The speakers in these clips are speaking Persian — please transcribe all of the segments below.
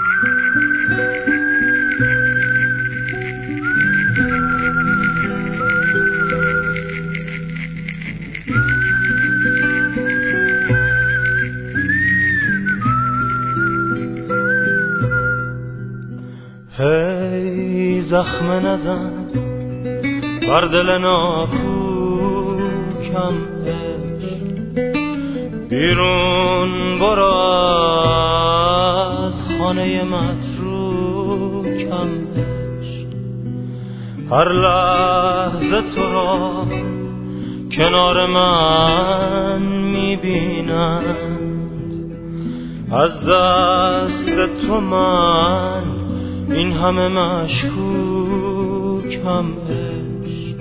هی زخم نزن بر دل ناکوکم عشق، بیرون برو از خانه متروکم عشق. هر لحظه تو را کنار من میبینند، از دست تو من این همه مشکوکم عشق.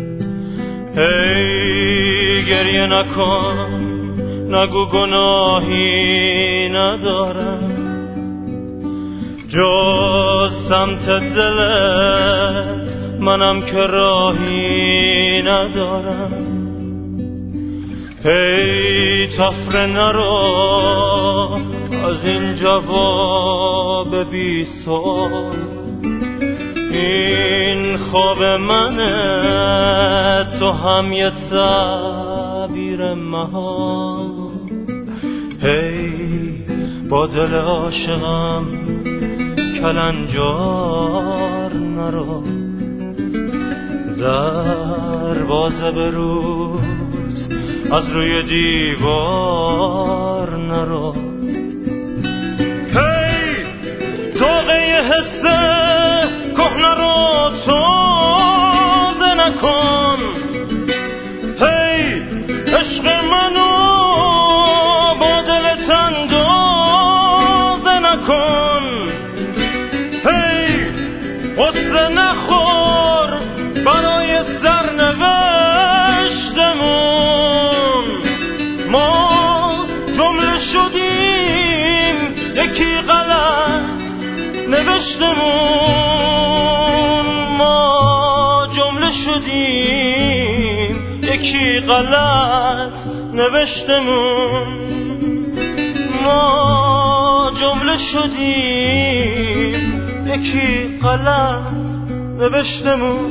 هی گریه نکن، نگو گناهی ندارم، جز سمت دلت منم که راهی ندارم. هی تفره نرو از این جواب بی سوال، این خواب منه تو هم یه تعبیر محال. هی با دل عاشقم کلنجار نرو، دروازه به روز از روی دیوار نرو. هی توقه حسه کهنه رو تازه نکن، هی عشق منو با دلت اندازه نکن. هی غصه نخور برای سرنوشتمون، ما جمله شدیم یکی غلط نوشتمون، ما جمله شدیم یکی غلط نوشتمون، ما جمله شدیم یکی غلط نوشتمون.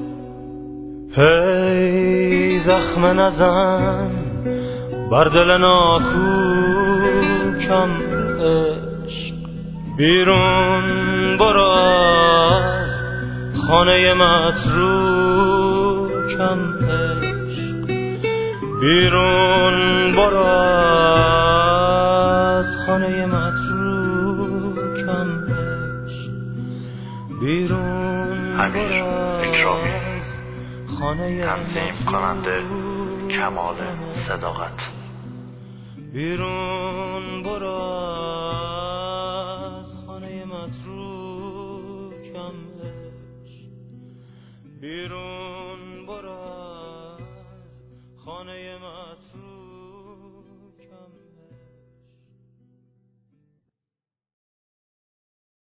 هی زخم نزن بر دل ناکوکم عشق، بیرون برو از خانه متروکم عشق، بیرون برو از خانه متروکم عشق، بیرون امیر اکرامی، تنظیم کننده کمال صداقت. بیرون برو